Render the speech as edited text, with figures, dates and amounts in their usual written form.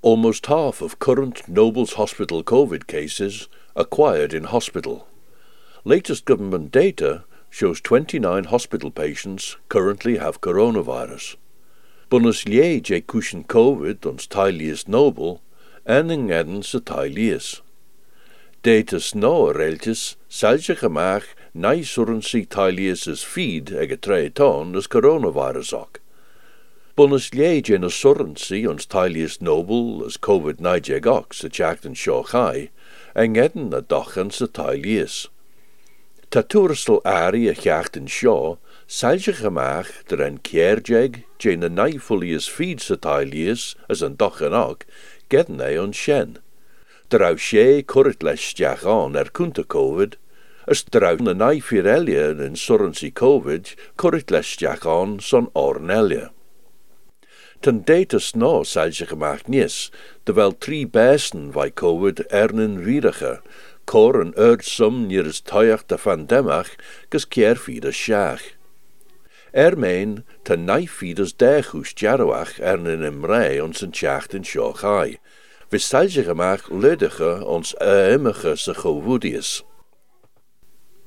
Almost half of current Nobles Hospital COVID cases acquired in hospital. Latest government data shows 29 hospital patients currently have coronavirus. Bunas liege cushion COVID ons Tylius Noble en eden sa Tylius. Data sno reltis salje gemach nai surrency Tylius' feed ege treeton as coronavirus ook. Bunas liege na surrency ons Tylius Noble as COVID-19 ook sa jackten shochai en eden na dachen sa Tylius. Taturstel ari a jachten shaw, salje gemach der en kierjeg, jane a naifolius feed sa Tylius as an dachen ook, gedden ei on shen. Der au she currit les jachan kunta COVID, as der au na naifirelia in surrency COVID, currit les jachan son ornelia. Ten data sno salje gemach nies, terwijl 3 besten vai COVID ernen riediger, cor en sum neer is tuig de van demach, gus keerfieders sjach. Meen, ten naifieders dechus jarwach ernen imrei ons en sjacht in shochai. We salje gemach ludige ons immige se gewoedies.